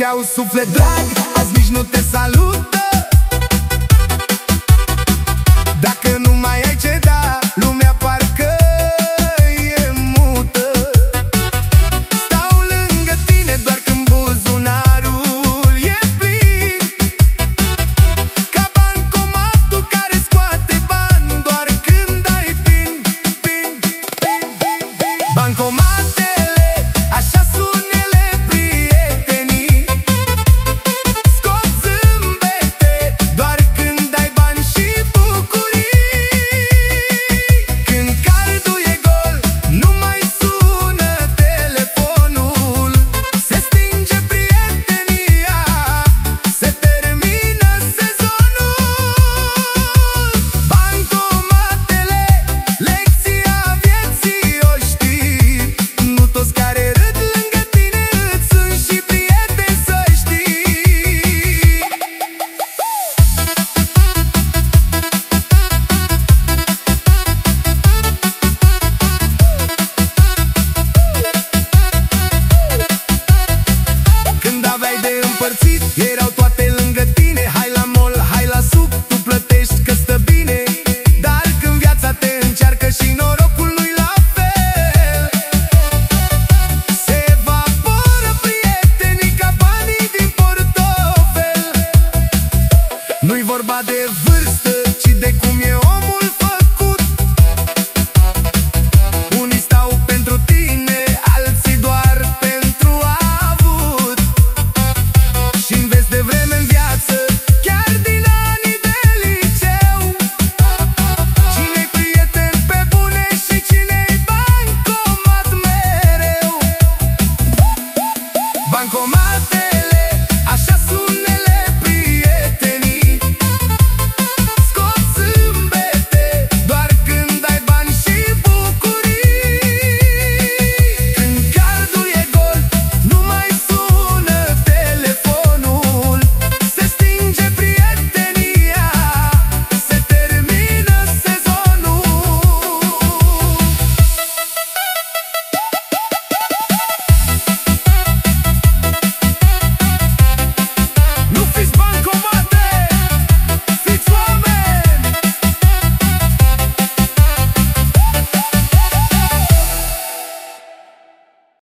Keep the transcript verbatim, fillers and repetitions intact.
și au suflet drag, azi nici nu te salută. Dacă nu mai ai ce da, lumea parcă e mută. Stau lângă tine doar când buzunarul e plin, ca bancomatul care scoate bani doar când ai pin, pin, pin, pin, pin. Bancomatele, așa sunt ele, prietenii, scot zâmbete doar când ai bani și bucurii. Când cardul e gol, nu mai sună telefonul, se stinge prietenia, se termină sezonul. Bancomatele, lecția vieții o știi, nu toți care râd lângă tine îți sunt și prieteni, să știi. Când aveai de împărțit, erau toate lângă tine. Hai la mall, hai la suc, tu plătești că stă bine. Dar când viața te încearcă și norocul nu-i la fel, se evaporă prietenii ca banii din portofel. Nu-i vorba de vârstă, ci de cum e omul făcut. Unii stau pentru tine, alții doar pentru avut. Și înveți de vreme în viață, chiar din anii de liceu, cine-i prieten pe bune și cine-i bancomat mereu. Bancomat